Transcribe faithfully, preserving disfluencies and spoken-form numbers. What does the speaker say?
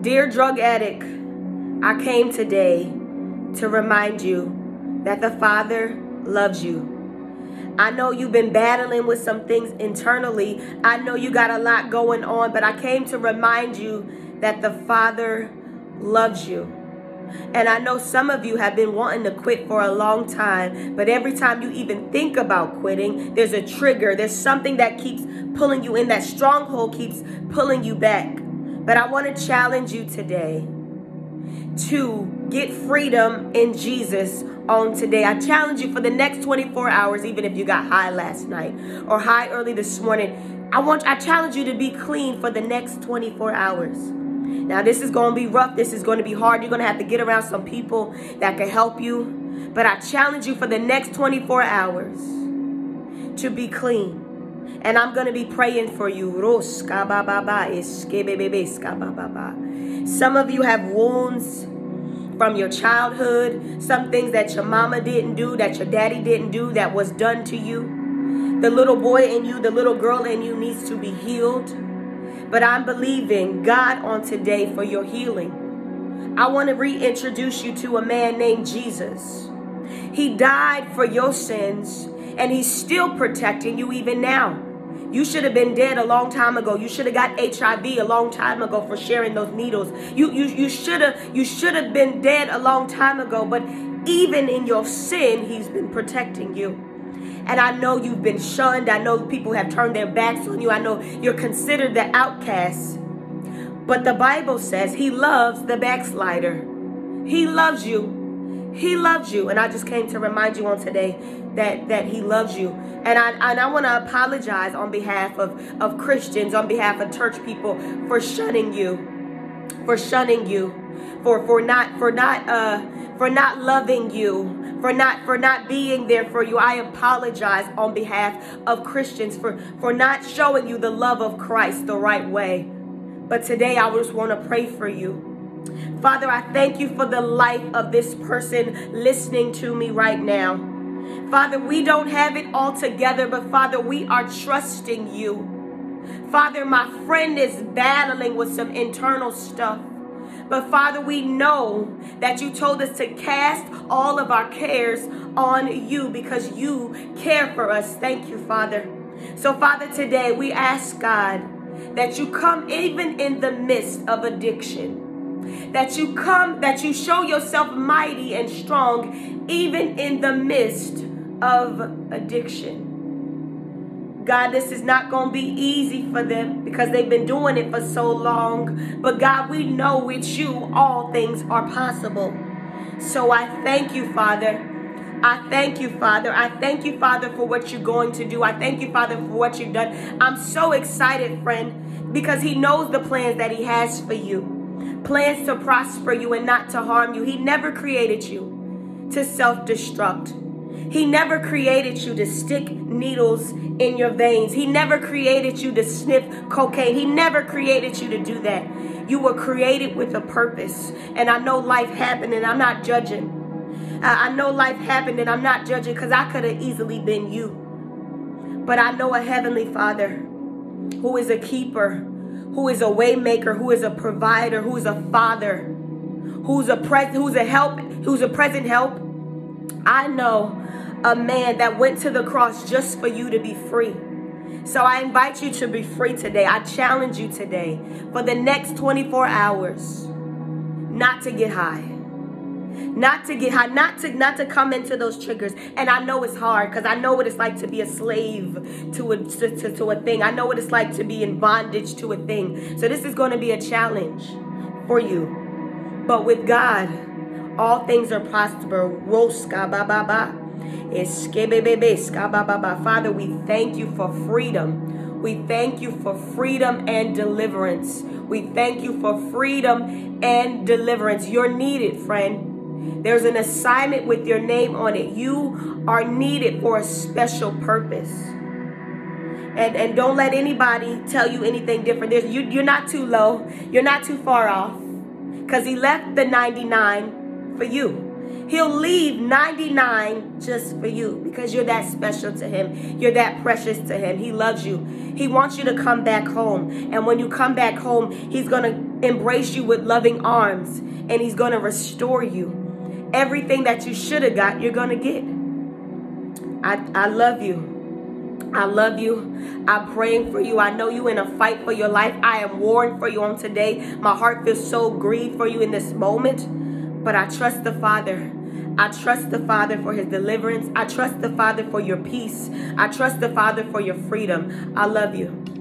Dear drug addict, I came today to remind you that the Father loves you. I know you've been battling with some things internally. I know you got a lot going on, but I came to remind you that the Father loves you. And I know some of you have been wanting to quit for a long time, but every time you even think about quitting, there's a trigger. There's something that keeps pulling you in. That stronghold keeps pulling you back. But I want to challenge you today to get freedom in Jesus on today. I challenge you for the next twenty-four hours, even if you got high last night or high early this morning. I want I challenge you to be clean for the next twenty-four hours. Now, this is going to be rough. This is going to be hard. You're going to have to get around some people that can help you. But I challenge you for the next twenty-four hours to be clean. And I'm going to be praying for you. Some of you have wounds from your childhood, some things that your mama didn't do, that your daddy didn't do, that was done to you. The little boy in you, the little girl in you needs to be healed. But I'm believing God on today for your healing. I want to reintroduce you to a man named Jesus. He died for your sins, and he's still protecting you even now. You should have been dead a long time ago. You should have got H I V a long time ago for sharing those needles. You you you should have you should have been dead a long time ago. But even in your sin, he's been protecting you. And I know you've been shunned. I know people have turned their backs on you. I know you're considered the outcast. But the Bible says he loves the backslider. He loves you. He loves you. And I just came to remind you on today that, that he loves you. And I and I want to apologize on behalf of, of Christians, on behalf of church people for shunning you, for shunning you, for for not for not uh for not loving you, for not for not being there for you. I apologize on behalf of Christians for, for not showing you the love of Christ the right way. But today I just want to pray for you. Father, I thank you for the life of this person listening to me right now. Father, we don't have it all together, but Father, we are trusting you. Father, my friend is battling with some internal stuff. But Father, we know that you told us to cast all of our cares on you because you care for us. Thank you, Father. So Father, today we ask God that you come even in the midst of addiction. That you come, that you show yourself mighty and strong even in the midst of addiction. God, this is not going to be easy for them because they've been doing it for so long. But God, we know with you all things are possible. So I thank you, Father. I thank you, Father. I thank you, Father, for what you're going to do. I thank you, Father, for what you've done. I'm so excited, friend, because he knows the plans that he has for you. Plans to prosper you and not to harm you. He never created you to self-destruct. He never created you to stick needles in your veins. He never created you to sniff cocaine. He never created you to do that. You were created with a purpose. And I know life happened and I'm not judging. I know life happened and I'm not judging because I could have easily been you. But I know a heavenly Father who is a keeper, who is a way maker, who is a provider, who is a father, who's a pres- who's a help, who's a present help. I know a man that went to the cross just for you to be free. So I invite you to be free today. I challenge you today for the next twenty-four hours not to get high. Not to get high, not to not to come into those triggers. And I know it's hard because I know what it's like to be a slave to a, to, to, to a thing. I know what it's like to be in bondage to a thing. So this is going to be a challenge for you. But with God, all things are possible. Father, we thank you for freedom. We thank you for freedom and deliverance. We thank you for freedom and deliverance. You're needed, friend. There's an assignment with your name on it. You are needed for a special purpose. And, and don't let anybody tell you anything different. There's, you, you're not too low. You're not too far off. Because he left the ninety-nine for you. He'll leave ninety-nine just for you because you're that special to him. You're that precious to him. He loves you. He wants you to come back home. And when you come back home, he's going to embrace you with loving arms. And he's going to restore you. Everything that you should have got, you're going to get. I, I love you. I love you. I'm praying for you. I know you in a fight for your life. I am warring for you on today. My heart feels so grieved for you in this moment. But I trust the Father. I trust the Father for his deliverance. I trust the Father for your peace. I trust the Father for your freedom. I love you.